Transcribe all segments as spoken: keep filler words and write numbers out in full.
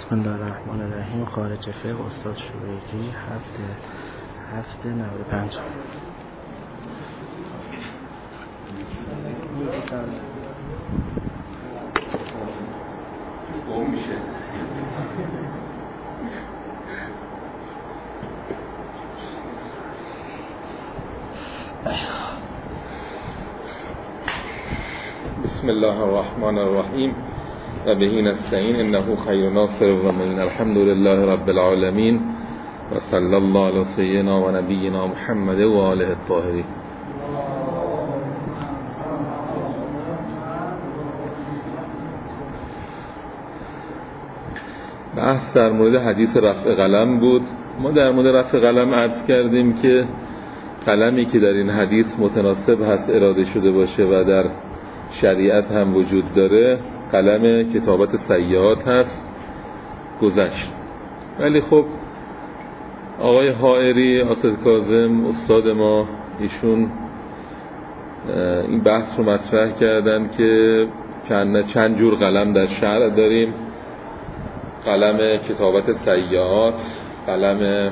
بسم الله الرحمن الرحیم. خارج فقه استاد شوریکی هفته هفته نود و پنج. بسم الله الرحمن الرحیم و به نستعین انه خیر ناصر و معین. الحمد لله رب العالمین و صلی الله علی سیدنا و نبینا محمد و آله الطاهرین. بحث در مورد حدیث رفع قلم بود. ما در مورد رفع قلم عرض کردیم که قلمی که در این حدیث متناسب هست اراده شده باشه و در شریعت هم وجود داره قلم کتابت سیئات هست. گذشت. ولی خب آقای حائری اسد کاظم استاد ما ایشون این بحث رو مطرح کردن که چند جور قلم در شرع داریم: قلم کتابت سیئات، قلم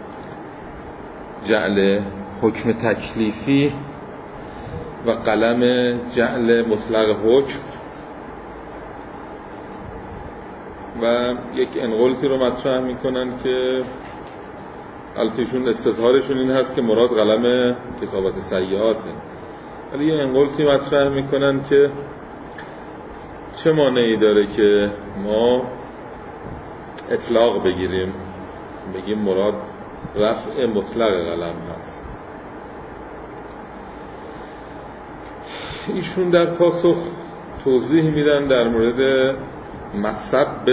جعل حکم تکلیفی و قلم جعل مطلق حکم. و یک انقلتی رو مطرح میکنن که البتهشون استظهارشون این هست که مراد قلم کتابت سیئاته، ولی یه انقلتی مطرح میکنن که چه مانعی داره که ما اطلاق بگیریم بگیم مراد رفع مطلق قلم هست. ایشون در پاسخ توضیح میدن در مورد مصب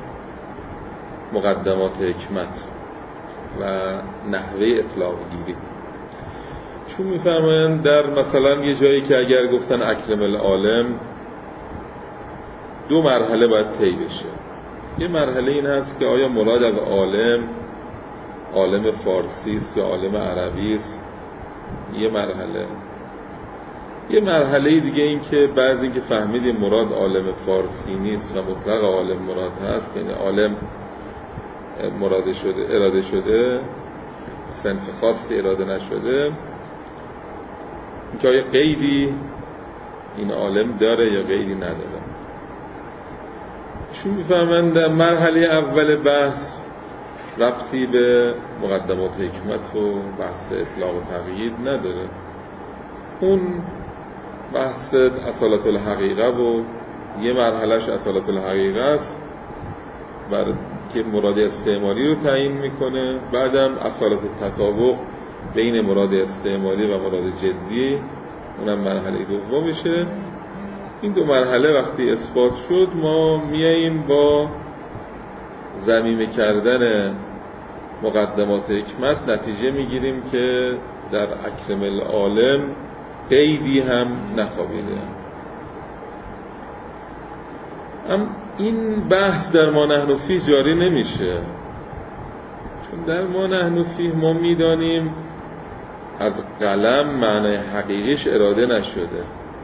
مقدمات حکمت و نحوه اطلاق گیری. چون میفرمایند در مثلا یه جایی که اگر گفتن اکرم العالم دو مرحله باید طی بشه. یه مرحله این هست که آیا مراد از عالم عالم فارسی است یا عالم عربی است. یه مرحله یه مرحله دیگه این که بعضی این که فهمیدیم مراد عالم فارسی نیست و مطلق عالم مراد هست، یعنی عالم مراد شده اراده شده صنف خاصی اراده نشده، اینکه آیا قیدی این عالم داره یا قیدی نداره. چون میفهمن در مرحله اول بحث ربطی به مقدمات حکمت و بحث اطلاق و تقیید نداره. اون بحث اصالت الحقیقه و یه مرحلهش اصالت الحقیقه است بر که مراد استعمالی رو تعیین میکنه. بعدم اصالت التطابق بین مراد استعمالی و مراد جدی، اونم مرحله دومشه. این دو مرحله وقتی اثبات شد ما میاییم با ضمیمه کردن مقدمات حکمت نتیجه میگیریم که در اکرم العالم قیدی هم نخوابیده. اما این بحث در ما نحن فیه جاری نمیشه، چون در ما نحن فیه ما میدانیم از قلم معنای حقیقیش اراده نشده،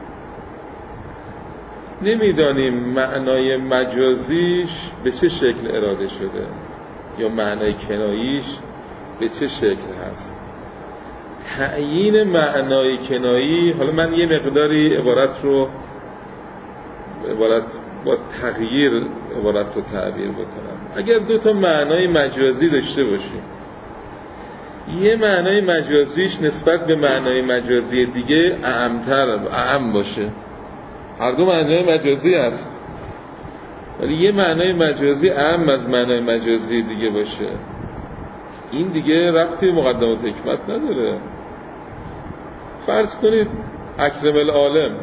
نمیدانیم معنای مجازیش به چه شکل اراده شده یا معنای کناییش به چه شکل هست. تعیین معنای کنایی، حالا من یه مقداری عبارت رو عبارت با تغییر عبارت رو تعبیر بکنم. اگر دو تا معنای مجازی داشته باشیم، یه معنای مجازیش نسبت به معنای مجازی دیگه اعمتر اعم باشه، هر دو معنای مجازی هست ولی یه معنای مجازی اعم از معنای مجازی دیگه باشه، این دیگه ربطی به مقدمات حکمت نداره. فرض کنید اکرم العالم،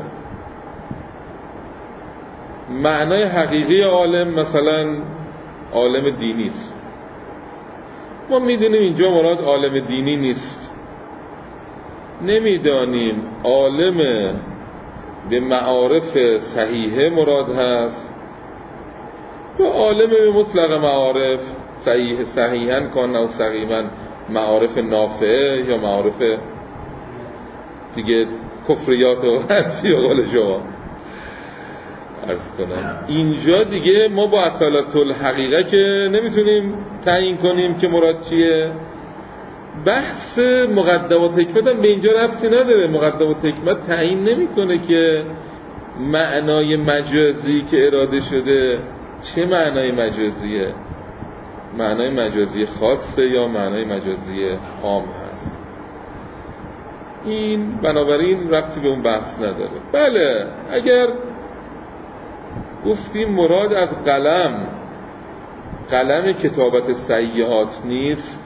معنای حقیقی عالم مثلا عالم دینی است. ما میدونیم اینجا مراد عالم دینی نیست، نمیدانیم عالم به معارف صحیحه مراد هست و عالم به مطلق معارف صحیح صحیحاً کان او سقیماً معارف نافعه یا معارف دیگه کفریات و هستی و قول شما. عرض کنم اینجا دیگه ما با اصالت الحقیقه که نمیتونیم تعیین کنیم که مراد چیه. بحث مقدمات حکمت هم به اینجا ربطی نداره. مقدمات حکمت تعیین نمیکنه که معنای مجازی که اراده شده چه معنای مجازیه، معنای مجازی خاصه یا معنای مجازی عام هست. این بنابراین ربطی به اون بحث نداره. بله اگر گفتیم مراد از قلم قلم کتابت سیئات نیست،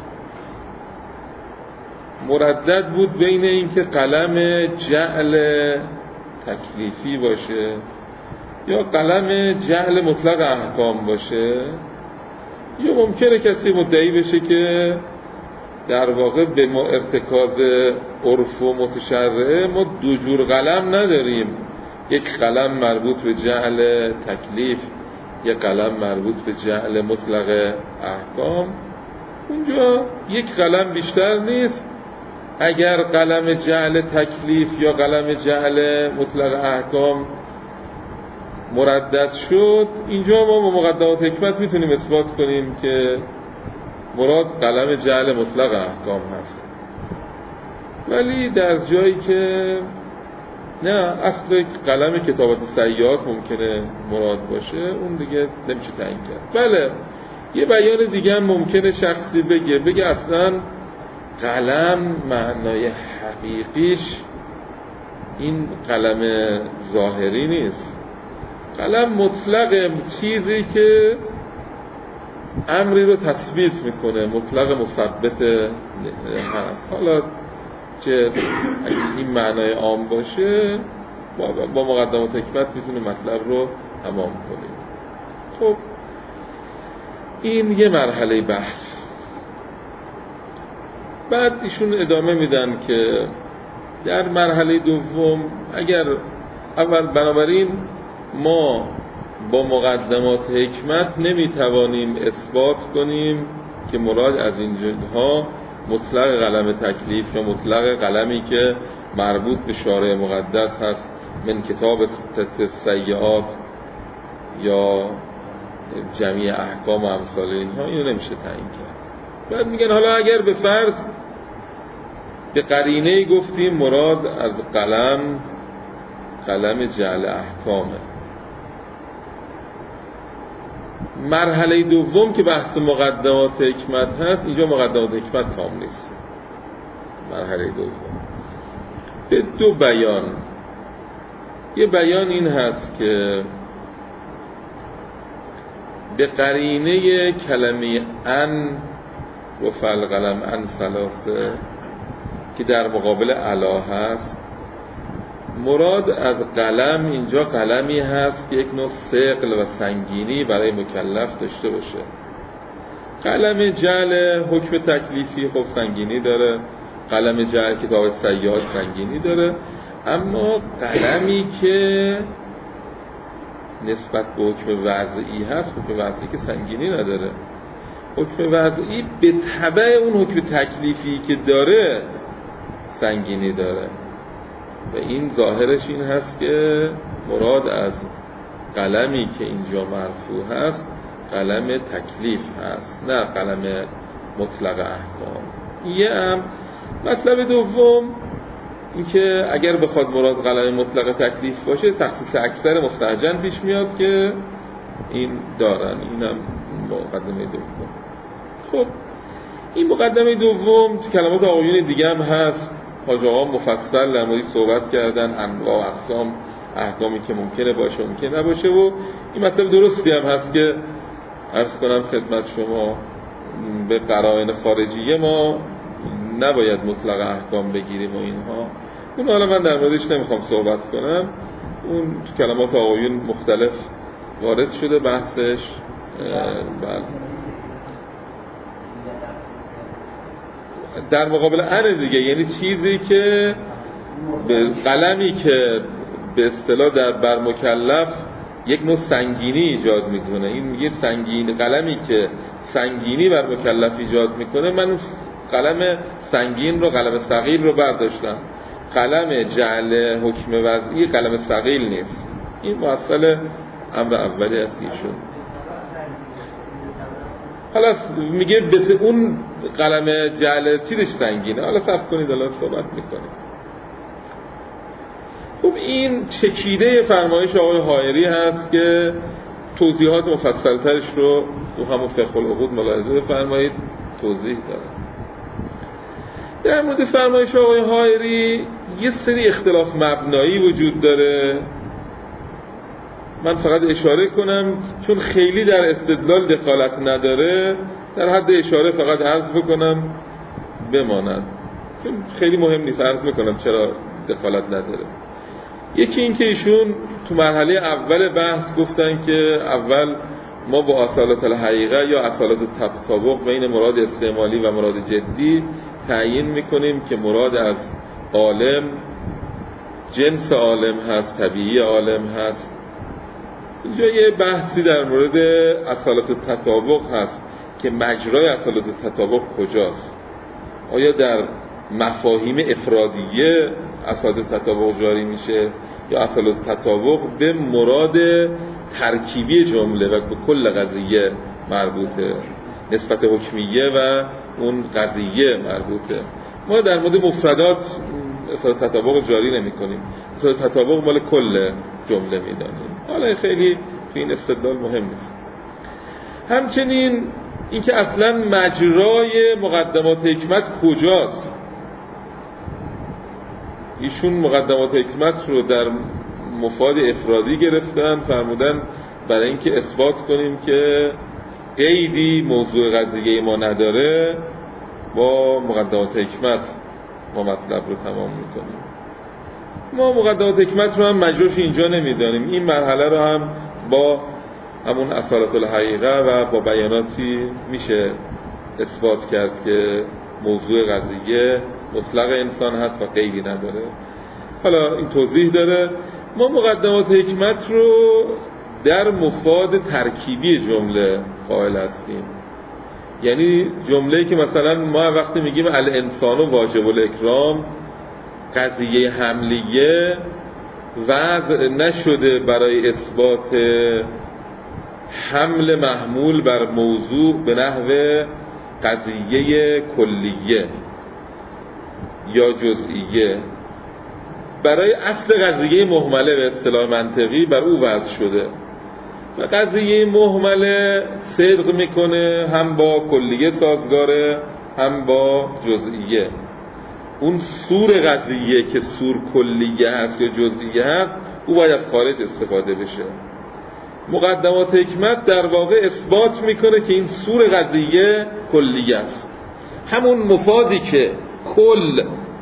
مردد بود بین این که قلم جعل تکلیفی باشه یا قلم جعل مطلق احکام باشه، یا ممکنه کسی مدعی بشه که در واقع به ما ارتکاز عرف و متشرعه ما دو جور قلم نداریم، یک قلم مربوط به جعل تکلیف، یک قلم مربوط به جعل مطلق احکام. اونجا یک قلم بیشتر نیست. اگر قلم جعل تکلیف یا قلم جعل مطلق احکام مردد شد، اینجا ما با مقدمات حکمت میتونیم اثبات کنیم که مراد قلم جعل مطلق احکام هست. ولی در جایی که نه اصل قلم کتابت سیئات ممکنه مراد باشه، اون دیگه نمیشه تعیین کرد. بله یه بیان دیگه هم ممکنه شخصی بگه بگه اصلا قلم معنای حقیقیش این قلم ظاهری نیست، قلم مطلق چیزی که امری رو تثبیت میکنه، مطلق مثبت هست. حالا که این معنای عام باشه با مقدمات حکمت میتونه مطلب رو تمام کنیم. خب این یه مرحله بحث. بعد ایشون ادامه میدن که در مرحله دوم اگر اول بنابراین ما با مقدمات حکمت نمیتوانیم اثبات کنیم که مراد از این جنها مطلق قلم تکلیف یا مطلق قلمی که مربوط به شارع مقدس هست من کتاب ستت سیئات یا جمعی احکام و امثال اینها، اینو نمیشه تعیین کرد. بعد میگن حالا اگر به فرض به قرینه گفتیم مراد از قلم قلم جعل احکامه، مرحله دوم که بحث مقدمات حکمت هست، اینجا مقدمات حکمت تام نیست. مرحله دوم به دو بیان. یه بیان این هست که به قرینه کلمه ان و فالقلم ان ثلاثه که در مقابل علا هست، مراد از قلم اینجا قلمی هست که یک نوع ثقل و سنگینی برای مکلف داشته باشه. قلم جعل حکم تکلیفی خب سنگینی داره، قلم جعل کتاب سیئات سنگینی داره، اما قلمی که نسبت به حکم وضعی هست، حکم وضعی که سنگینی نداره، حکم وضعی به تبع اون حکم تکلیفی که داره سنگینی داره و این ظاهرش این هست که مراد از قلمی که اینجا مرفوع هست قلم تکلیف هست، نه قلم مطلق احکام. یه هم مطلب دوم این که اگر بخواد مراد قلم مطلق تکلیف باشه، تخصیص اکثر مستهجن پیش میاد که این دارن. اینم مقدمه دوم. خب این مقدمه دوم تو کلمات آقایون دیگه هم هست. حاج آقا مفصل در موردش صحبت کردن، انواع و اقسام احکامی که ممکنه باشه و ممکنه نباشه و این مطلب درستی هم هست که عرض کنم خدمت شما به قرائن خارجیه ما نباید مطلق احکام بگیریم و اینها. اون حالا من در موردش نمیخوام صحبت کنم، اون تو کلمات آقایون مختلف وارد شده بحثش. بله در مقابل ان دیگه، یعنی چیزی که به قلمی که به اصطلاح در بر مکلف یک نوع سنگینی ایجاد میکنه. این میگه سنگین قلمی که سنگینی بر مکلف ایجاد میکنه، من قلم سنگین رو قلم ثقیل رو برداشتم، قلم جعل حکم وضعی قلم ثقیل نیست. این مسئله امر اولی است ایشون. حالا میگه به اون قلم جعل چیزش سنگینه، حالا صبر کنید الان صحبت میکنیم. خب این چکیده فرمایش آقای حائری هست که توضیحات مفصلترش رو تو همون فقه العقود ملاحظه بفرمایید، توضیح داره. در مورد فرمایش آقای حائری یه سری اختلاف مبنایی وجود داره. من فقط اشاره کنم چون خیلی در استدلال دخالت نداره، در حد اشاره فقط عرض بکنم بماند، چون خیلی مهم نیست. عرض میکنم چرا دخالت نداره. یکی این که ایشون تو مرحله اول بحث گفتن که اول ما با اصالت الحقیقه یا اصالت تطابق بین مراد استعمالی و مراد جدی تعیین میکنیم که مراد از عالم جنس عالم هست، طبیعی عالم هست. اینجا یه بحثی در مورد اصالت تطابق هست که مجرای اصالت تطابق کجاست؟ آیا در مفاهیم افرادیه اصالت تطابق جاری میشه یا اصالت تطابق به مراد ترکیبی جمله و به کل قضیه مربوطه، نسبت حکمیه و اون قضیه مربوطه؟ ما در مورد مفردات اصالت تطابق جاری نمی کنیم، اصالت تطابق مال کل جمله میدانیم. حالا خیلی تو این استدلال مهم نیست. همچنین اینکه اصلا مجرای مقدمات حکمت کجاست؟ ایشون مقدمات حکمت رو در مفاد افرادی گرفتن، فرمودن برای اینکه اثبات کنیم که قیدی موضوع قضیه ما نداره، با مقدمات حکمت ما مطلب رو تمام میکنیم. ما مقدمات حکمت رو هم مجروش اینجا نمیدانیم. این مرحله رو هم با همون اصالت الحقیقه و با بیاناتی میشه اثبات کرد که موضوع قضیه مطلق انسان هست و قیدی نداره. حالا این توضیح داره. ما مقدمات حکمت رو در مفاد ترکیبی جمله قائل هستیم. یعنی جمله‌ای که مثلا ما وقتی میگیم الانسان واجب الاکرام، قضیه حملیه وضع نشده برای اثبات حمل محمول بر موضوع به نحو قضیه کلیه یا جزئیه، برای اصل قضیه مهمله به اصطلاح منطقی بر او وضع شده و قضیه مهمله صدق میکنه هم با کلیه سازگاره هم با جزئیه. اون سور قضیه که سور کلیه هست یا جزئیه هست او باید خارج استفاده بشه. مقدمات حکمت در واقع اثبات میکنه که این سور قضیه کلیه است. همون مفادی که کل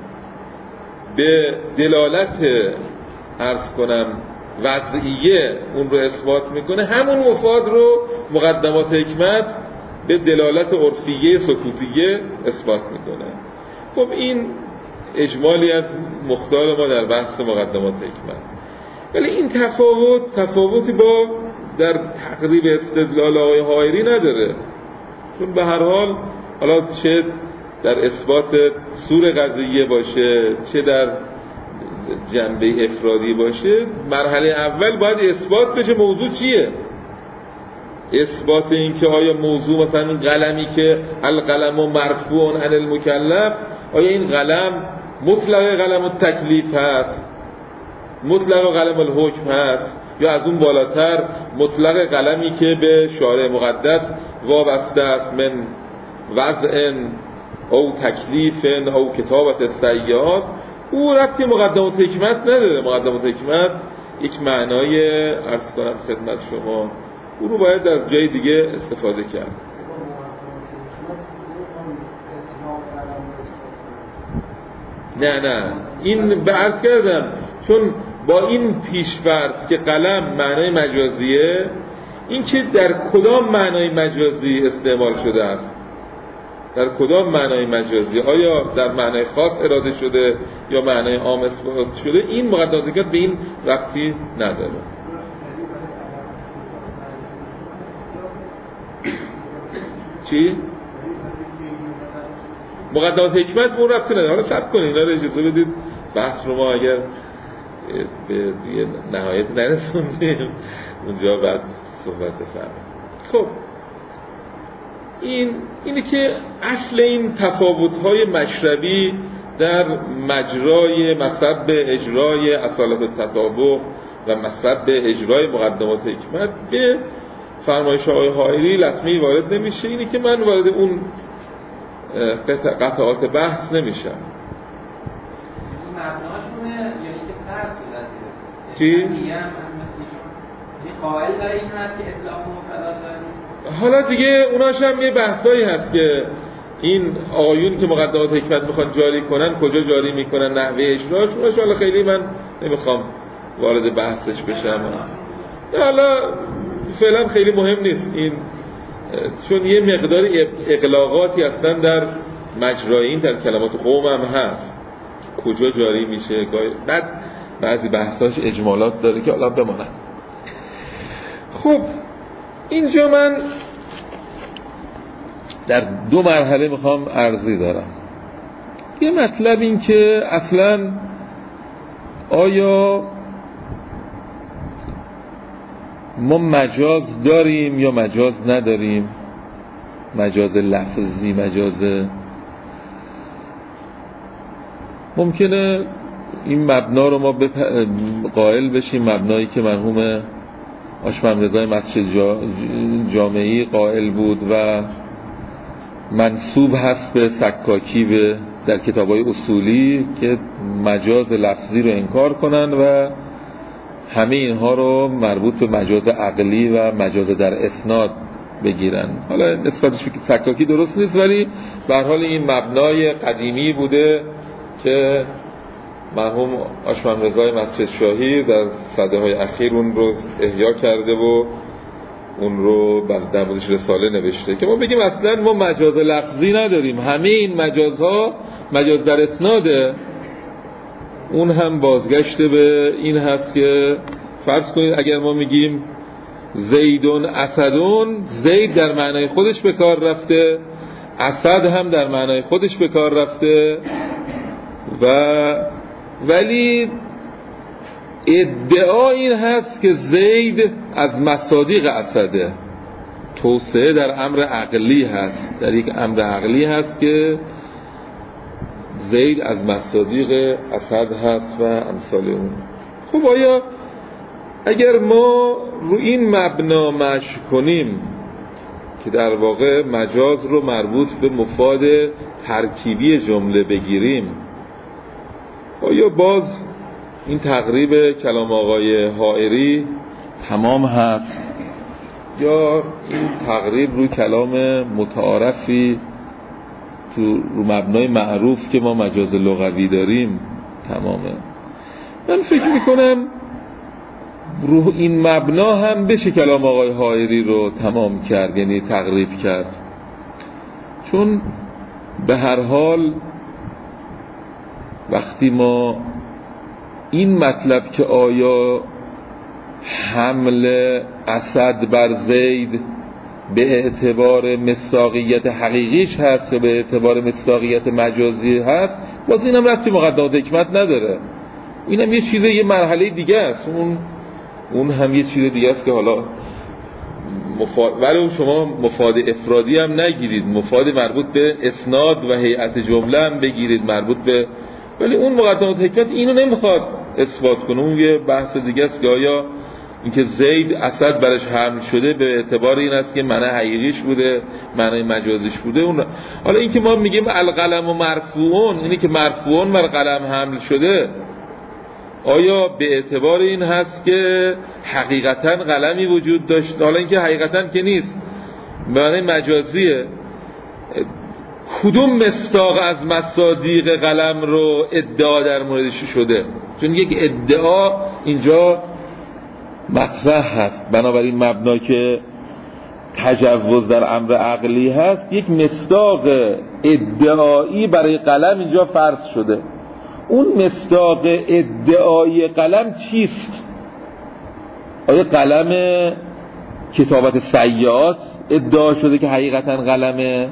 به دلالت عرض کنم وضعیه اون رو اثبات میکنه، همون مفاد رو مقدمات حکمت به دلالت عرفیه سکوتیه اثبات میکنه. خب این اجمالی از مختار ما در بحث مقدمات حکمت. ولی این تفاوت تفاوتی با در تقریب استدلال آقای حائری نداره، چون به هر حال حالا چه در اثبات سور قضیه باشه چه در جنبه افرادی باشه، مرحله اول باید اثبات بشه موضوع چیه. اثبات این که آیا موضوع مثلا این قلمی که القلم مرفوع عن المکلف، آیا این قلم مطلق قلم التکلیف هست، مطلق قلم الحکم هست، یا از اون بالاتر مطلق قلمی که به شارع مقدس وابسته است من وضع او تکلیف او کتابت السیئات. او ربطی مقدمات حکمت نداره. مقدمات حکمت یک معنای عرض کنم خدمت شما او رو باید از جای دیگه استفاده کرد. نه نه این به عرض کردم چون با این پیش‌فرض که قلم معنای مجازیه، این که در کدام معنای مجازی استعمال شده است، در کدام معنای مجازی، آیا در معنای خاص اراده شده یا معنای عام استفاده شده، این مقدمات حکمت به این ربطی نداره. چی؟ مقدمات حکمت به اون ربطی نداره. حالا صبر کنید، اینا رو اجازه بدید بحث رو ما اگر به نهایت نرسوندیم اونجا بعد صحبت بفرمایید. خب این اینی که اصل این تفاوت‌های مشربی در مجرای مصب اجرای اصالت التطابق و مصب اجرای مقدمات حکمت به فرمایش آقای حائری لطمه‌ای وارد نمیشه. اینی که من وارد اون قطعات بحث نمیشم. مبناشونه یعنی که فرض شده چی؟ قائل داره این هست که اطلاق مبتدا داره. حالا دیگه اوناش هم یه بحثایی هست که این آقایون که مقدمات حکمت میخوان جاری کنن کجا جاری میکنن، نحوه اجراش، اوناش حالا خیلی من نمیخوام وارد بحثش بشم. حالا فعلا خیلی مهم نیست این، چون یه مقدار اغلاقاتی هستن در مجرای این در کلمات قوم هم هست، کجا جاری میشه، بعد بعضی بحثاش اجمالات داره که حالا بماند. خب اینجا من در دو مرحله میخوام عرضی دارم. یه مطلب این که اصلا آیا ما مجاز داریم یا مجاز نداریم، مجاز لفظی، مجاز ممکنه این مبنا رو ما بپ... قائل بشیم، مبنایی که مرحوم آشمم رضای مسجد جا... جامعی قائل بود و منسوب هست به سکاکی به در کتاب‌های اصولی که مجاز لفظی رو انکار کنن و همه اینها رو مربوط به مجاز عقلی و مجاز در اسناد بگیرن. حالا نسبتش به سکاکی درست نیست، ولی به هر حال این مبنای قدیمی بوده که مرحوم آشمم رضای مسجد شاهی در سده‌های اخیر اون رو احیا کرده و اون رو در موردش رساله نوشته که ما بگیم اصلا ما مجاز لفظی نداریم، همه این مجازها مجاز در اسناده. اون هم بازگشته به این هست که فرض کنید اگر ما میگیم زیدون اسدون، زید در معنای خودش به کار رفته، اسد هم در معنای خودش به کار رفته و ولی ادعا این هست که زید از مصادیق اسده. توسعه در امر عقلی هست، در یک امر عقلی هست که زید از مصادیق اسد هست و امثال اون. خب آیا اگر ما رو این مبنا مشی کنیم که در واقع مجاز رو مربوط به مفاد ترکیبی جمله بگیریم، آیا باز این تقریب کلام آقای حائری تمام هست یا این تقریب روی کلام متعارفی تو رو مبنای معروف که ما مجاز لغوی داریم تمامه؟ من فکر میکنم رو این مبنا هم بشه کلام آقای حائری رو تمام کرد، یعنی تقریب کرد، چون به هر حال وقتی ما این مطلب که آیا حمل اسد بر زید به اعتبار مصداقیت حقیقیش هست یا به اعتبار مصداقیت مجازی هست، باز اینم ربطی مقدمات حکمت نداره، اینم یه چیز یه مرحله دیگه است، اون اون هم یه چیز دیگه است که حالا مفاد، ولی شما مفاد افرادی هم نگیرید، مفاد مربوط به اسناد و هیئت جمله هم بگیرید مربوط به، ولی اون مقدمات حکمت اینو نمیخواد اثبات کنه. اون یه بحث دیگه است که آیا اینکه زید اسد برش حمل شده به اعتبار این است که معنی حقیقیش بوده معنی مجازیش بوده. اون حالا اینکه ما میگیم القلم و مرفوعون، اینی که مرفوعون بر قلم حمل شده، آیا به اعتبار این هست که حقیقتا قلمی وجود داشت؟ حالا اینکه حقیقتا که نیست، معنی مجازیه. کدوم مصداق از مصادیق قلم رو ادعا در موردش شده؟ چون یک ادعا اینجا مطرح هست، بنابراین مبنا که تجوز در امر عقلی هست، یک مصداق ادعایی برای قلم اینجا فرض شده. اون مصداق ادعایی قلم چیست؟ آیا قلم کتابت سیئات ادعا شده که حقیقتا قلمه؟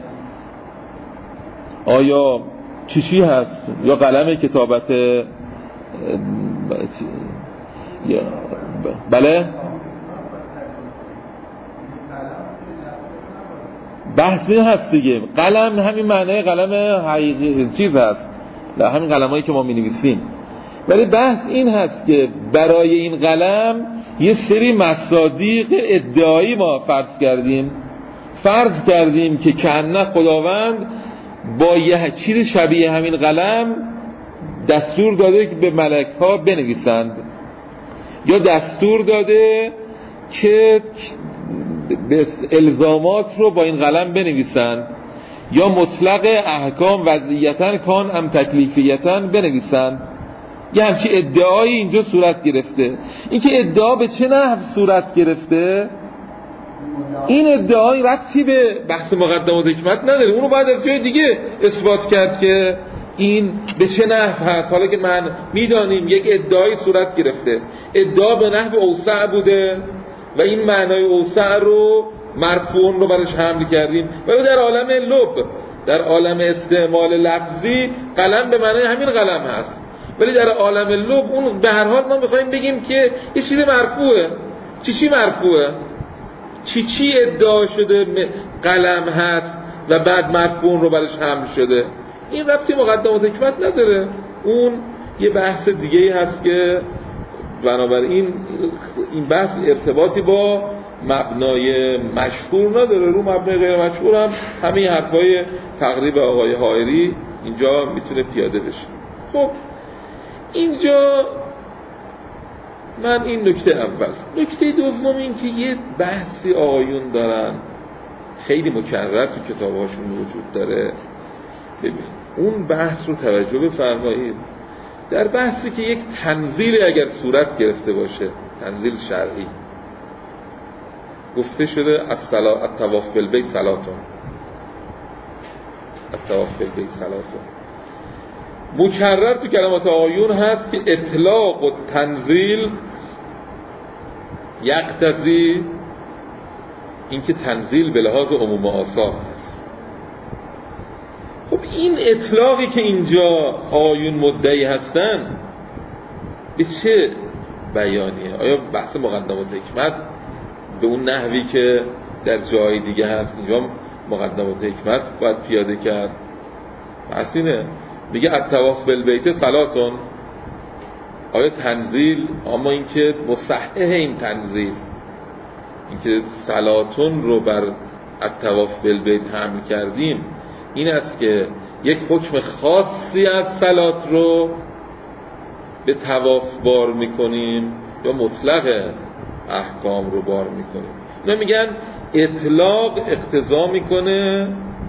آیا چی چی هست؟ یا قلم کتابت بله بحث این هست دیگه. قلم همین معنی قلم حقیقی چیز هست، همین قلمایی که ما می نویسیم، ولی بحث این هست که برای این قلم یه سری مصادیق ادعایی ما فرض کردیم فرض کردیم که کنه خداوند با یه چیز شبیه همین قلم دستور داده که به ملک ها بنویسند، یا دستور داده که الزامات رو با این قلم بنویسند، یا مطلق احکام وضعیتاً کان ام تکلیفیتاً بنویسند. یه همچی ادعایی اینجا صورت گرفته. این که ادعا به چه نحو صورت گرفته، این ادعای ربطی به بحث مقدمات حکمت نداره، اونو باید از جای دیگه اثبات کرد که این به چه نحو هست. حالا که من میدانیم یک ادعای صورت گرفته، ادعا به نحو اوسع بوده و این معنای اوسع رو مرفوع رو برش حمل کردیم، ولی در عالم لب، در عالم استعمال لفظی قلم به معنای همین قلم هست، ولی در عالم لب اون به هر حال ما میخوایم بگیم که یه چیز مرفوعه. چی چی مرفوعه؟ چی چی ادعا شده قلم هست و بعد مرفوع رو برش حمل شده. این ربطی مقدمات حکمت نداره، اون یه بحث دیگه هست که بنابراین این بحث ارتباطی با مبنای مشهور نداره. رو مبنای غیر مشهور هم همین حرفای تقریب آقای حائری اینجا میتونه پیاده بشه. خب اینجا من این نکته اول. نکته دوم این که یه بحثی آقایون دارن خیلی مکرر تو کتابهاشون وجود داره. ببین اون بحث رو توجه بفرمایید. در بحثی که یک تنزیل اگر صورت گرفته باشه، تنزیل شرعی، گفته شده الصلاة الطواف بالبیت صلاتون، الطواف بالبیت صلاتون، مکرر تو کلمات آقایون هست که اطلاق و تنزیل یقتضی این که تنزیل به لحاظ عموم آثار هست. خب این اطلاقی که اینجا آقایون مدعی هستن به چه بیانیه؟ آیا بحث مقدمات حکمت به اون نحوی که در جای دیگه هست اینجا مقدمات حکمت باید پیاده کرد؟ بحث اینه، میگه الطواف بالبیت صلاتون، آیا تنزیل، اما اینکه مصحح این تنزیل، اینکه صلاتون رو بر الطواف بالبیت حمل کردیم، این است که یک حکم خاصی از صلات رو به طواف بار میکنیم یا مطلق احکام رو بار میکنیم. اینا میگن اطلاق اقتضا میکنه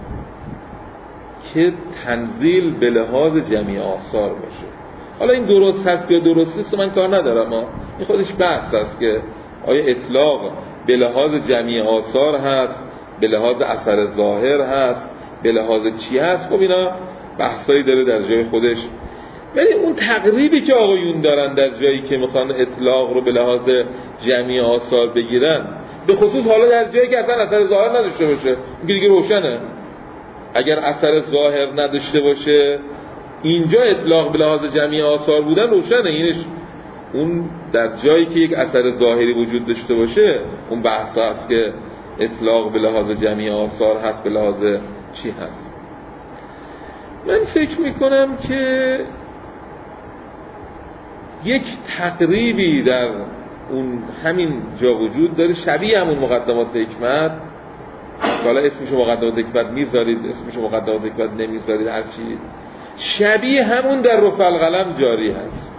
که تنزیل به لحاظ جمعی آثار باشه. حالا این درست هست که درست نیست من کار ندارم، ما این خودش بحث هست که آیا اطلاق به لحاظ جمعی آثار هست، به لحاظ اثر ظاهر هست، به لحاظ چی هست. خب اینا بحثایی داره در جای خودش، ولی اون تقریبی که آقایون دارن در جایی که میخوان اطلاق رو به لحاظ جمعی آثار بگیرن، به خصوص حالا در جایی که اصلا اثر ظاهر نداشته باشه، این دیگه روشنه. اگر اثر ظاهر نداشته باشه اینجا اطلاق به لحاظ جمعی آثار بودن روشنه. اینش اون در جایی که یک اثر ظاهری وجود داشته باشه اون بحث هست که اطلاق به لحاظ جمعی آثار هست، به لحاظ چی هست. من فکر میکنم که یک تقریبی در اون همین جا وجود داره شبیه همون مقدمات حکمت. حالا اسمشو مقدمات حکمت میذارید، اسمشو مقدمات حکمت نمیذارید، هر چی شبیه همون در رفع القلم جاری هست،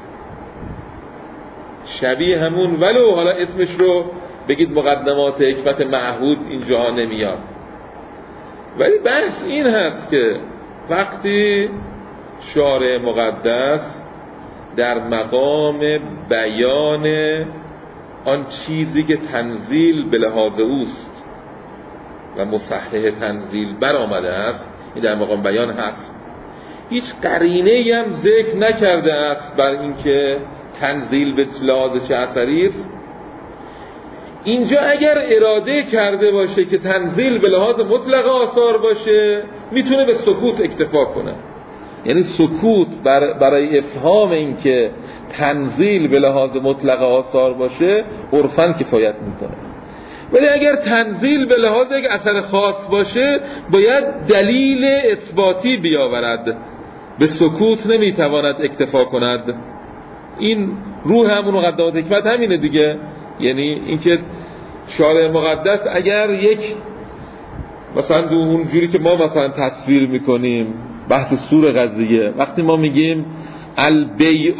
شبیه همون، ولو حالا اسمش رو بگید مقدمات حکمت معهود اینجاها نمیاد. ولی بحث این هست که وقتی شارع مقدس در مقام بیان آن چیزی که تنزیل به لحاظ اوست و مصحح تنزیل بر آمده است، این در مقام بیان هست، هیچ قرینه‌ای هم ذکر نکرده است بر اینکه تنزیل به لحاظ چه اثری است. اینجا اگر اراده کرده باشه که تنزیل به لحاظ مطلق آثار باشه میتونه به سکوت اکتفا کنه، یعنی سکوت بر برای افهام این که تنزیل به لحاظ مطلق آثار باشه عرفاً کفایت میکنه. ولی اگر تنزیل به لحاظ یک اثر خاص باشه باید دلیل اثباتی بیاورد، به سکوت نمیتواند اکتفا کند. این روح همون مقدمات حکمت همینه دیگه. یعنی اینکه شارع مقدس اگر یک مثلا اون جوری که ما مثلا تصویر میکنیم بحث سور قضیه، وقتی ما میگیم البیع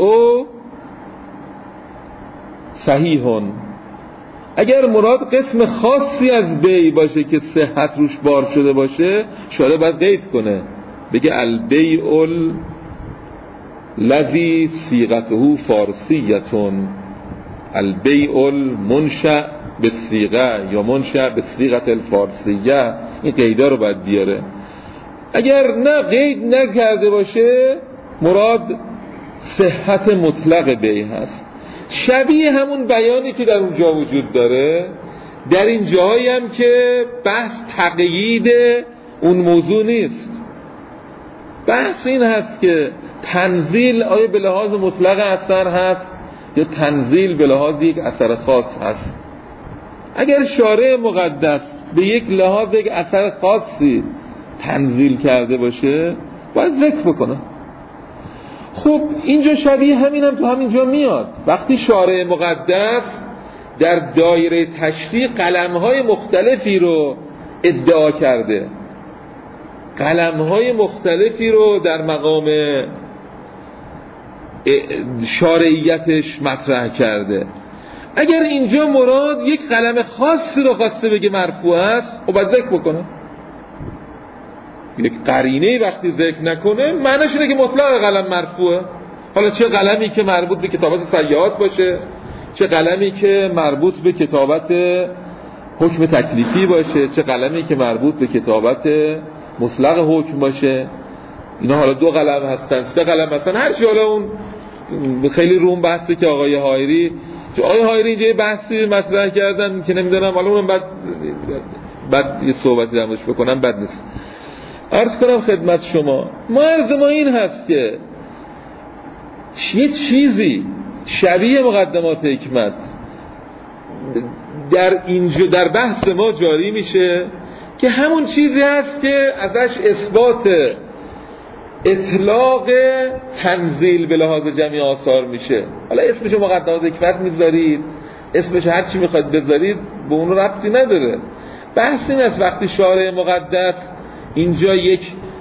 صحیحون، اگر مراد قسم خاصی از بیع باشه که صحت روش بار شده باشه شارع باید قید کنه، بگه البیع الذی صیغته فارسیتون، البیع المنشأ بالصیغه یا منشأ بالصیغه الفارسیه. این قیدا رو باید بیاره. اگر نه قید نکرده باشه مراد صحت مطلق بیع هست. شبیه همون بیانی که در اونجا وجود داره در این جایی هم که بحث تقیید اون موضوع نیست. بحث این هست که تنزیل آیا به لحاظ مطلق اثر هست یا تنزیل به لحاظ یک اثر خاص هست. اگر شارع مقدس به یک لحاظ یک اثر خاصی تنزیل کرده باشه باید ذکر بکنه. خب اینجا شبیه همین هم تو همینجا میاد. وقتی شارع مقدس در دایره تشریع قلم‌های مختلفی رو ادعا کرده، قلم‌های مختلفی رو در مقام شارعیتش مطرح کرده، اگر اینجا مراد یک قلم خاصی رو خواسته بگه مرفوع است خب باید ذکر بکنه. یک قرینه وقتی ذکر نکنه معنیش اینه که مطلق قلم مرفوعه. حالا چه قلمی که مربوط به کتابت سیاحات باشه، چه قلمی که مربوط به کتابت حکم تکلیفی باشه، چه قلمی که مربوط به کتابت مطلق حکم باشه، اینا حالا دو قلم هستن، سه قلم هستن، هر چی. حالا اون خیلی روم بحثه که آقای هایری آقای هایری اینجا یه بحثی مطرح کردن که نمیدونم حالا اونم بعد بعد یه صحبتی در موردش بکنم بد نیست. عرض کنم خدمت شما، ما عرض ما این هست که یه چیزی شبیه مقدمات حکمت در اینجا در بحث ما جاری میشه که همون چیزی هست که ازش اثبات اطلاق تنزیل به لحاظ جمعی آثار میشه. حالا اسمش مقدمات حکمت میذارید، اسمش هر چی میخواید بذارید، به اون ربطی نداره. بحث این است وقتی شارع مقدس اینجا یک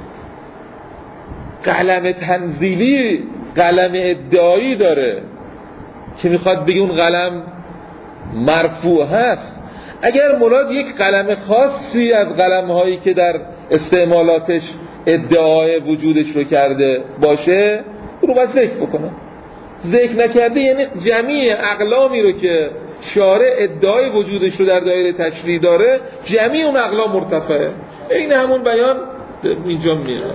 قلم تنزیلی، قلم ادعایی داره که میخواد بگه اون قلم مرفوع هست، اگر مراد یک قلم خاصی از قلم‌هایی که در استعمالاتش ادعای وجودش رو کرده باشه رو باید ذکر بکنه. ذکر نکرده یعنی جمعی اقلامی رو که شارع ادعای وجودش رو در دایره تشریع داره جمعی اون اقلام مرتفعه. این همون بیان اینجا میاد.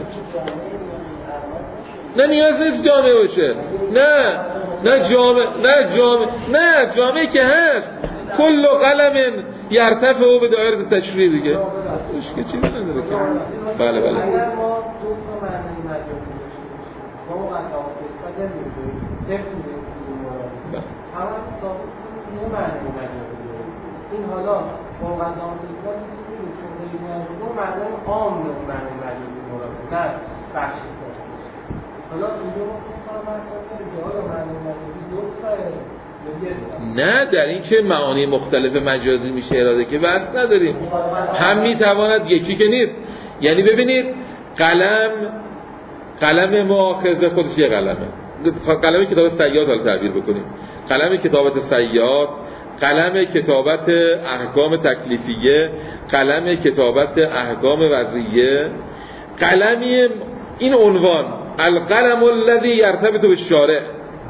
نه نیاز نیست جامعه باشه، نه نه جامعه نه جامعه نه جامعه که هست کل قلم یرتفع او به دایره تشریع دیگه که چیزی نداره که بله بله. اگر ما دو تا معنی مجازی ما مقدمات حکمت نمی‌دونیم نمی‌دونیم همه ثابت کنیم یه معنی مجازی این حالا با مقدمات حکمت می‌تونیم چون خیلی معنی معنی عام معنی مجازی مراد نه بخش خاصی. حالا اینجا ما فکر مثلا که حالا معنی مجازی دو تا نه در این که معانی مختلف مجازی میشه اراده که بحث نداریم، هم میتواند یکی که نیست. یعنی ببینید قلم قلم مؤاخذه خودش یه قلمه، قلم کتاب صیاد حالا تعبیر بکنیم، قلم کتابت صیاد، قلم کتابت احکام تکلیفیه، قلم کتابت احکام وضعیه، قلمی این عنوان القلم الذی یرتبط بالشارع،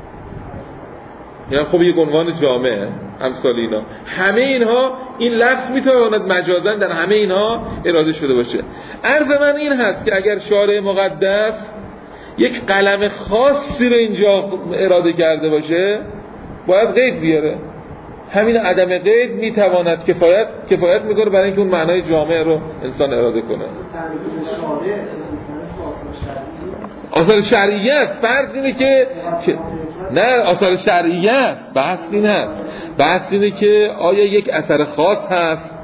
یعنی خب یک عنوان جامعه امثال اینا، همه اینها این لفظ میتواند مجازاً در همه اینها اراده شده باشه. عرض من این هست که اگر شارع مقدس یک قلم خاصی رو اینجا اراده کرده باشه باید قید بیاره. همین عدم قید میتواند کفایت کفایت میکنه برای اینکه اون معنای جامعه رو انسان اراده کنه. آثار شرعیه است. فرض اینه که نه آثار شرعیه است، بحث این است، بحث اینه که آیا یک اثر خاص هست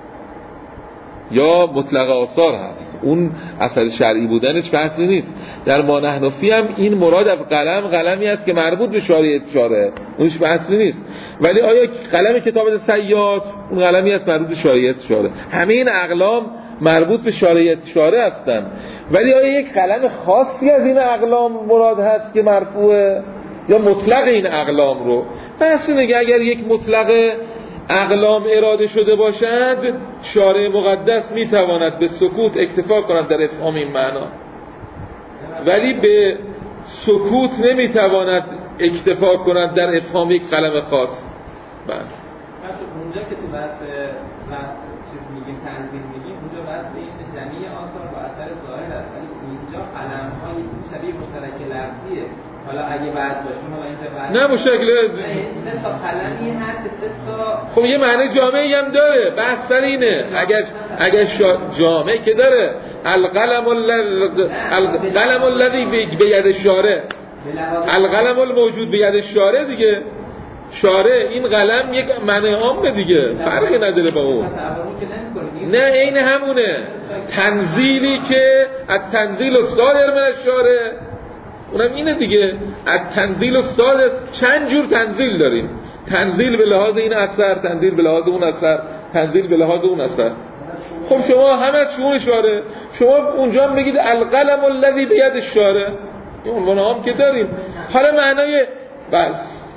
یا مطلق آثار هست. اون اثر شرعی بودنش بحثی نیست. در ما نحنفی هم این مراد از قلم قلمی است که مربوط به شارع شارع، اونش بحثی نیست. ولی آیا قلم کتابت صیاد اون قلمی است مربوط به شارع شارع؟ همه این اقلام مربوط به شارع شارع هستن، ولی آیا یک قلم خاصی از این اقلام مراد هست که مرفوعه یا مطلق این اقلام رو؟ بحث اینه اگر یک مطلق اقلام اراده شده باشد، شارع مقدس میتواند به سکوت اکتفا کند در افهام این معنا، ولی به سکوت نمیتواند اکتفا کند در افهام یک قلم خاص. بله اونجا که تو بحث بحث چیز میگیم تنظیم میگیم، اونجا بحث این جمعی آثار با اثر ظاهر است، ولی اینجا قلم های شبیه مشترک لفظیه. حالا اگه بعد باشه حالا اینجا بعد نه مشکل سه تا قلمی هست، سه تا خب یه معنی جامعی هم داره. بحث سر اینه اگر اگر جامعی که داره القلم القلم الذی بید الشارع، القلم الموجود بید الشارع دیگه، شارع این قلم یک معنی عامه دیگه، فرقی نداره با اون. نه این همونه تنزیلی که از تنزیل الصادر من الشارع، اونم اینه دیگه. از تنزیل الصادر چند جور تنزیل داریم، تنزیل به لحاظ این اثر، تنزیل به لحاظ اون اثر، تنزیل به لحاظ اون اثر. خب شما همه شون شارع، شما اونجا هم بگید القلم الذی بید الشارع، این عنوان عام که داریم. حالا معنای بس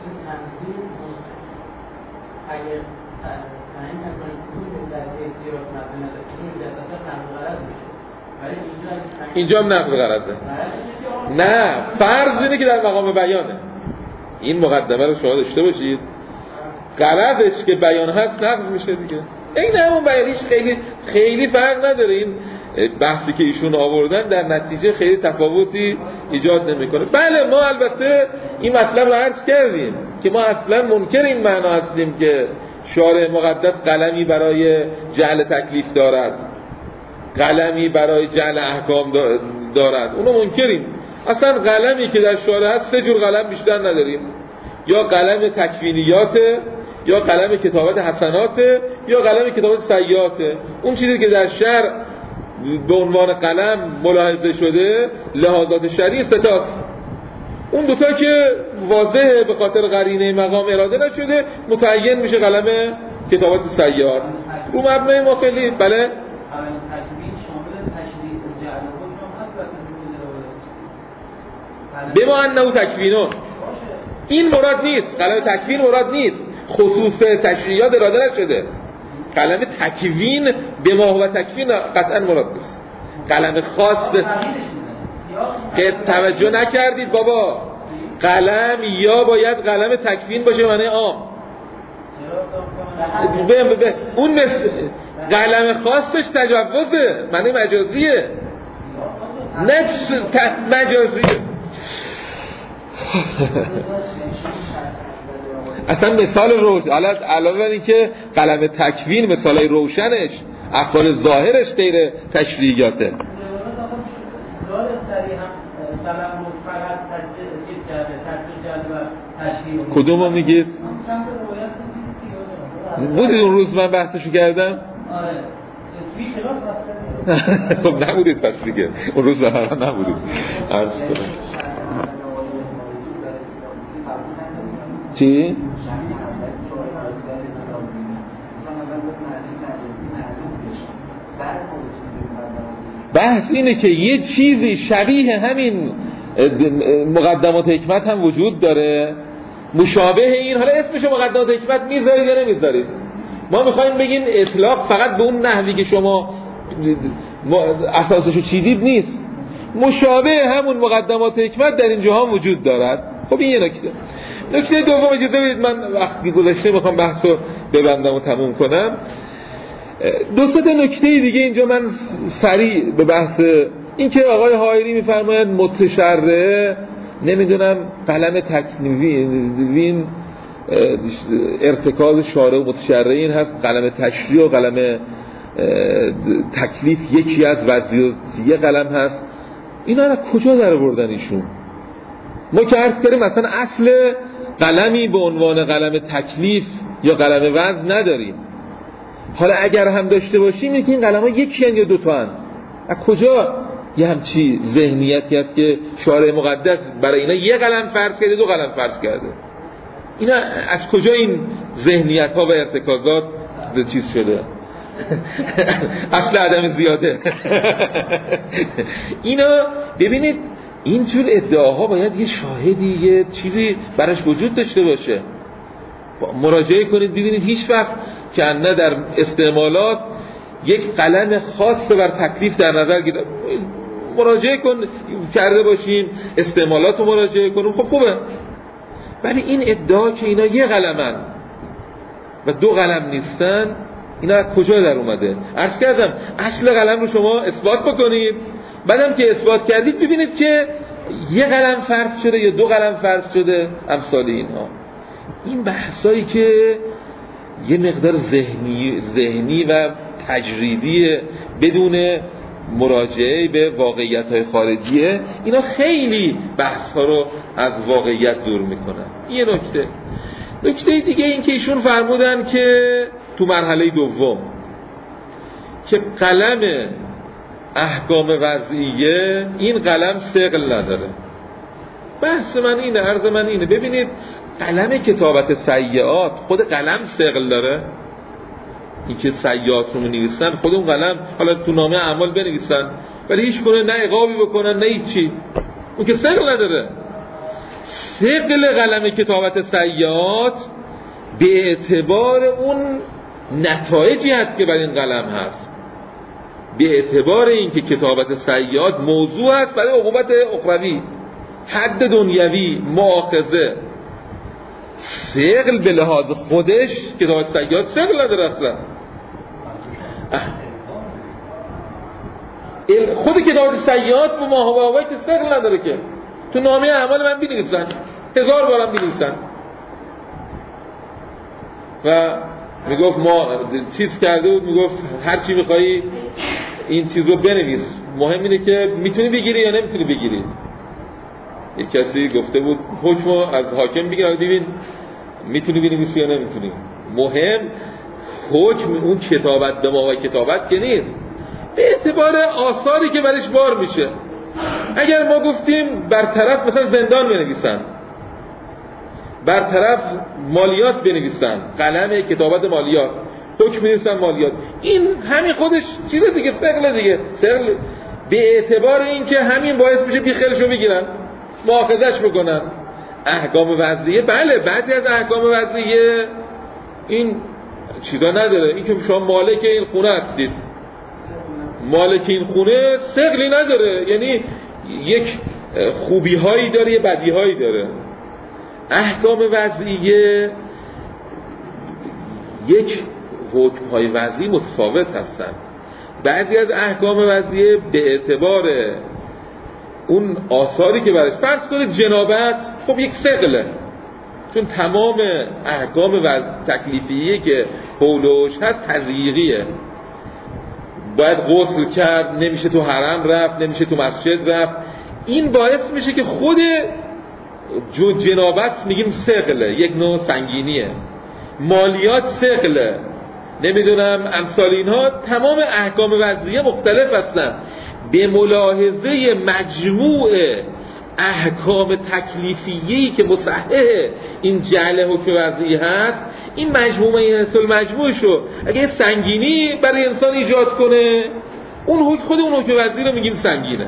اینجا هم نقض غرضه. نه فرض اینه که در مقام بیانه. این مقدمه رو شما داشته باشید، غرضش که بیان هست نقض میشه دیگه. این همون بیانیش خیلی خیلی فرق نداره. این بحثی که ایشون آوردن در نتیجه خیلی تفاوتی ایجاد نمیکنه. بله ما البته این مطلب رو عرض کردیم که ما اصلا منکر این معنا هستیم که شارع مقدس قلمی برای جعل تکلیف دارد، قلمی برای جعل احکام دارد، اونو منکریم. اصلا قلمی که در شارع هست سه جور قلم بیشتر نداریم، یا قلم تکوینیاته، یا قلم کتابت حسناته، یا قلم کتابت سیئاته. اون چیزی که در شرع به عنوان قلم ملاحظه شده لحاظات شرعی ستاست. اون دوتا که واضحه به خاطر قرینه مقام اراده نشده متعین میشه قلم کتابت سیئات. رو مبنای ما خیلی بله بما انه تکوینون، این مراد نیست، قلم تکوین مراد نیست، خصوص تشریعات اراده نشده. قلم تکوین به ما هو تکوین قطعا مراد نیست. قلم خاص که توجه نکردید بابا، قلم یا باید قلم تکوین باشه معنی عام، به به اون مثل قلم خاصش تجوزه معنی مجازیه، نه مجازیه. اصلا مثال روشن، علاوه بر این که قلم تکوین مثالای روشنش افعال ظاهرش غیر تشریعیاته. کدوم رو میگید؟ بودید اون روز من بحثشو کردم؟ خب نبودید پس دیگه اون روز من نبودید. عرض کنم چی؟ بحث اینه که یه چیزی شبیه همین مقدمات حکمت هم وجود داره، مشابه این. حالا اسمش مقدمات حکمت میذارید یا نمیذارید؟ ما میخوایم بگین اطلاق فقط به اون نحوی که شما اساسشو چیدید نیست، مشابه همون مقدمات حکمت در این جهان وجود دارد. خب این یه نکته. نکته دوم اجازه بدید من وقتی گذشته میخوام بحثو ببندم و تموم کنم. دو سه تا نکته دیگه اینجا من سریع به بحث این که آقای حائری میفرمایند متشرع نمیدونم قلم تکوین ارتکاز شارع و متشرعین هست، قلم تشریع و قلم تکلیف یکی از وضعیه قلم هست. اینا از کجا در آوردن ایشون؟ ما که عرض کردیم مثلا اصل قلمی به عنوان قلم تکلیف یا قلم وزن نداریم. حالا اگر هم داشته باشیم اینکه این قلم‌ها یکی هن یا دو تا هن. از کجا یه همچی ذهنیتی هست که شارع مقدس برای اینا یه قلم فرض کرده دو قلم فرض کرده؟ اینا از کجا این ذهنیت ها و ارتکازات چیز شده؟ اصل عدم زیاده. اینا ببینید اینجور ادعاها باید یه شاهدی یه چیزی براش وجود داشته باشه. مراجعه کنید ببینید هیچ وقت که نه در استعمالات یک قلم خاص بر تکلیف در نظر گرفته مراجعه کن کرده باشیم، استعمالات رو مراجعه کنیم، خب خوبه. ولی این ادعا که اینا یه قلمن و دو قلم نیستن، اینا از کجا در اومده؟ عرض کردم اصل قلم رو شما اثبات بکنید، بعدم که اثبات کردید ببینید که یه قلم فرض شده یا دو قلم فرض شده، امثال اینها. این بحثایی که یه مقدار ذهنی ذهنی و تجریدی بدون مراجعه به واقعیت‌های خارجیه، اینا خیلی بحث‌ها رو از واقعیت دور میکنن. یه نکته نکته دیگه این که ایشون فرمودن که تو مرحله دوم که قلم احکام وضعیه این قلم ثقل نداره. بحث من اینه، عرض من اینه، ببینید قلم کتابت سیئات خود قلم ثقل داره؟ این که سیئات رو نویسن خود اون قلم، حالا تو نامه اعمال بنویسن ولی هیچ کنه نه عقابی بکنن نه هیچی، اون که ثقل نداره. ثقل قلم کتابت سیئات به اعتبار اون نتایجی هست که برای این قلم هست، به اعتبار این که کتابت سیئات موضوع هست برای عقوبت اخروی، حد دنیوی، مؤاخذه. ثقل به لحاظ خودش کتابت سیئات ثقل نداره اصلا. خود کتابت سیئات به ماهوابه که ثقل نداره که تو نامه اعمال من بنویسن، هزار بارم بنویسن. و میگفت ما چیز کرده بود، میگفت هر چی میخوایی این چیز رو بنویس، مهم اینه که میتونی بگیری یا نمیتونی بگیری. یک کسی گفته بود حکم از حاکم بگیر، ببین میتونی بنویسی یا نمیتونی. مهم حکم اون کتابت به ما کتابت که نیست، به اعتبار آثاری که برش بار میشه. اگر ما گفتیم برطرف مثلا زندان بنویسن، برطرف مالیات بنویسن، قلم کتابت مالیات، حکم بنویسن مالیات، این همین خودش چیزه دیگه، ثقل دیگه. ثقل به اعتبار این که همین باعث میشه بیخیرشو بگیرن، مؤاخذش بکنن. احکام وضعیه بله، بعضی از احکام وضعیه این چیزا نداره. این که شما مالک این خونه هستید، مالک این خونه ثقلی نداره، یعنی یک خوبی هایی داره یه بدی هایی داره. احکام وضعیه یک حکم های وضعی متفاوت هستن. بعضی از احکام وضعیه به اعتبار اون آثاری که برش، فرض کنید جنابت، خب یک ثقله، چون تمام احکام و تکلیفیه که حولوش هست تضییقیه. باید غسل کرد، نمیشه تو حرم رفت، نمیشه تو مسجد رفت. این باعث میشه که خود جو جنابت میگیم ثقله، یک نوع سنگینیه. مالیات ثقله، نمیدونم امثال اینها. تمام احکام وضعیه مختلف هستن. به ملاحظه مجموع احکام تکلیفیه‌ای که مصحح این جعل حکم وضعی هست، این مجموعه این اصل مجموعشو اگه سنگینی برای انسان ایجاد کنه، اون حکم خود اون حکم وضعی رو میگیم سنگینه.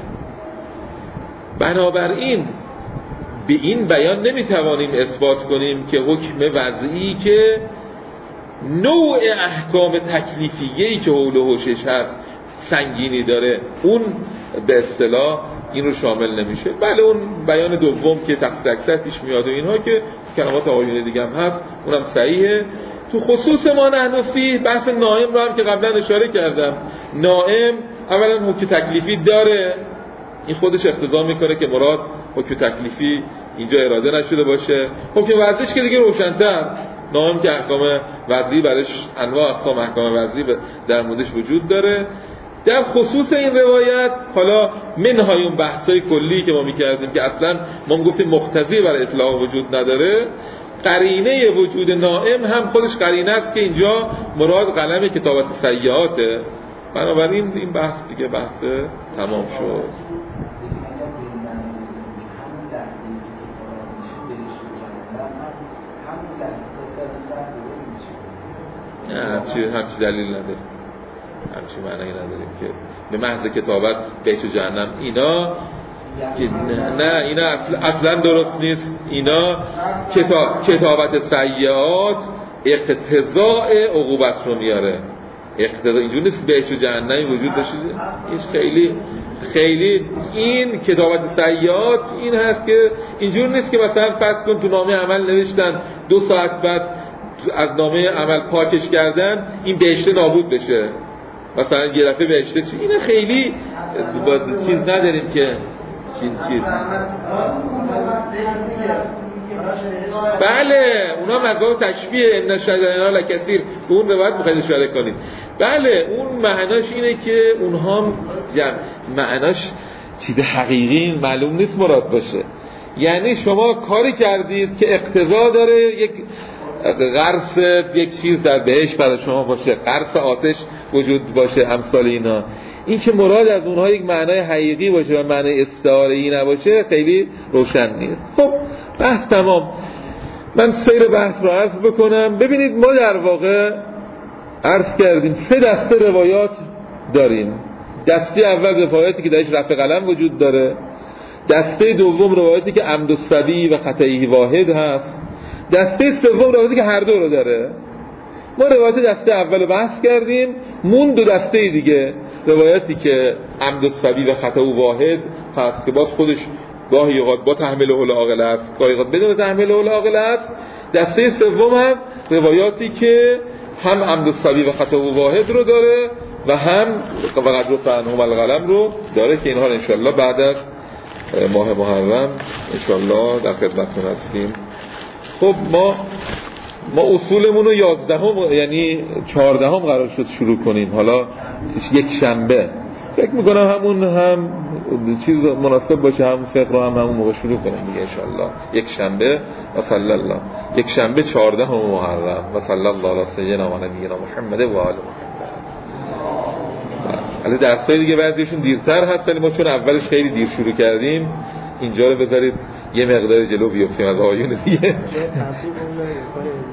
بنابراین به این بیان نمیتوانیم اثبات کنیم که حکم وضعی که نوع احکام تکلیفیه‌ای که حول و حوشش هست سنگینی داره، اون به اصطلاح این رو شامل نمیشه. بله اون بیان دوم که تخصیص اکثر پیش میاد و اینها که کلمات آقایون دیگه هم هست، اونم صحیحه. تو خصوص ما نحن فیه، بحث نائم رو هم که قبلا اشاره کردم، نائم اولا حکم تکلیفی داره، این خودش اقتضا میکنه که مراد حکم تکلیفی اینجا اراده نشده باشه. حکم وضعیش که دیگه روشن‌تر، نائم که احکام وضعی برش انواع اقسام احکام وضعی در موردش وجود داره. در خصوص این روایت حالا منهای اون بحثای کلی که ما میکردیم که اصلا ما گفتیم مقتضی برای اطلاق وجود نداره، قرینه وجود نائم هم خودش قرینه است که اینجا مراد قلم کتابت سیئاته. بنابراین این بحث دیگه بحث تمام شد. نه همچی, همچی دلیل نداریم، همچی معنی نداریم که به محض کتابت بهش جهنم اینا که نه اینا اصلا, اصلا درست نیست. اینا کتاب کتابت سیئات اقتضاء عقوبت رو میاره. اقتضا اینجور نیست بهش جهنمی وجود داشته. این خیلی خیلی این کتابت سیئات این هست که اینجور نیست که مثلا فرض کن تو نامه عمل نوشتن دو ساعت بعد از نامه عمل پاکش کردن این بهشته نابود بشه، مثلا یه دفعه بهشته چی. این خیلی چیز نداریم که چیز چیز بله اونا مقام تشبیه ان شجرنا لکثیر به اون روایت میخواید اشاره کنید. بله اون معناش اینه که اونها جمع معناش چیز حقیقی معلوم نیست مراد باشه. یعنی شما کاری کردید که اقتضا داره یک قرص یک چیز در بهشت برای شما باشه، قرص آتش وجود باشه، امثال اینا. این که مراد از اونها یک معنای حقیقی باشه و معنای استعاره‌ای نباشه خیلی روشن نیست. خب بحث تمام. من سیر بحث رو عرض بکنم. ببینید ما در واقع عرض کردیم سه دسته روایات داریم. دسته اول روایاتی که درش رفع قلم وجود داره، دسته دوم روایاتی که عمد الصبی و خطئه واحد هست، دسته سوم روایتی که هر دو رو داره. ما روایت دسته اول رو بحث کردیم، مون دو دسته دیگه، روایتی که عمد الصبی و خطأ واحد هست که باز خودش گاهی اوقات با تحمل العاقل است، گاهی اوقات بدون تحمل العاقل است. دسته سوم هم روایاتی که هم عمد الصبی و خطأ واحد رو داره و هم وقد رفع عنهم القلم رو داره که اینها انشالله بعد از ماه محرم انشالله در خدمتتون هستیم. خب ما ما اصولمون رو یازدهم یعنی چهاردهم قرار شد شروع کنیم. حالا یک شنبه فکر میکنم همون هم چیز مناسب باشه، هم فقه رو هم همون موقع شروع کنیم دیگه انشالله. یک شنبه و صلی الله یک شنبه چهاردهم محرم و صلی الله علی سیدنا و نبینا محمد و آل محمد. البته درسای دیگه بعضیشون دیرتر هست ولی ما چون اولش خیلی دیر شروع کردیم اینجا رو بذارید یه مقدار جلو بیفتیم از آیون دیگه.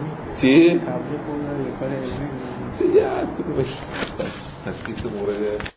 چی؟ تبلیغ اون رو یه کار علمی. دیگه هر کدومش تشخیص مورد